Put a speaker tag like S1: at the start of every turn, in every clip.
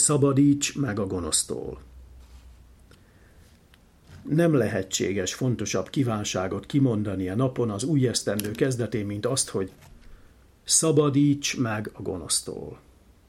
S1: Szabadíts meg a gonosztól. Nem lehetséges fontosabb kívánságot kimondani a napon az új esztendő kezdetén, mint azt, hogy szabadíts meg a gonosztól.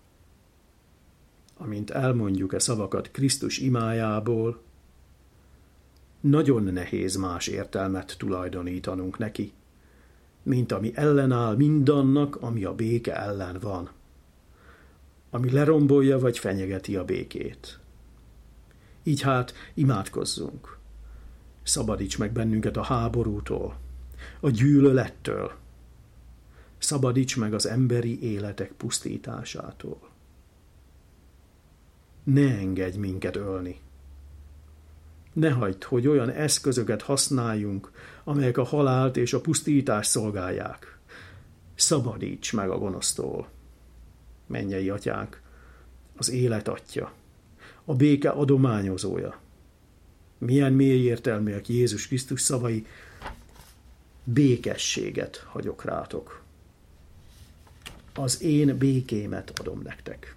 S1: Amint elmondjuk e szavakat Krisztus imájából, nagyon nehéz más értelmet tulajdonítanunk neki, mint ami ellenáll mindannak, ami a béke ellen van, ami lerombolja vagy fenyegeti a békét. Így hát imádkozzunk. Szabadíts meg bennünket a háborútól, a gyűlölettől. Szabadíts meg az emberi életek pusztításától. Ne engedj minket ölni. Ne hagyd, hogy olyan eszközöket használjunk, amelyek a halált és a pusztítást szolgálják. Szabadíts meg a gonosztól. Mennyei Atyánk, az élet Atya, a béke adományozója. Milyen mély értelműek Jézus Krisztus szavai, békességet hagyok rátok. Az én békémet adom nektek.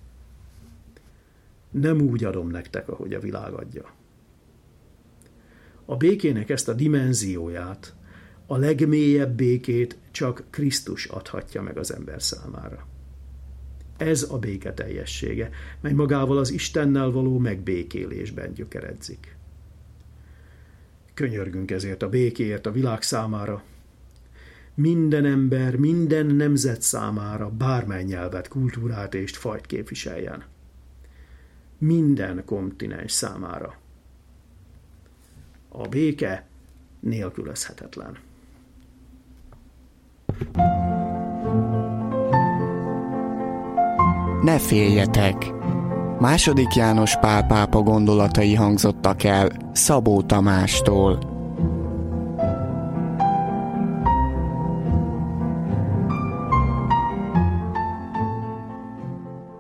S1: Nem úgy adom nektek, ahogy a világ adja. A békének ezt a dimenzióját, a legmélyebb békét csak Krisztus adhatja meg az ember számára. Ez a béke teljessége, mely magával az Istennel való megbékélésben gyökeredzik. Könyörgünk ezért a békéért a világ számára, minden ember, minden nemzet számára bármely nyelvet, kultúrát és fajt képviseljen. Minden kontinens számára. A béke nélkülözhetetlen.
S2: Ne féljetek! II. János Pál pápa gondolatai hangzottak el Szabó Tamástól.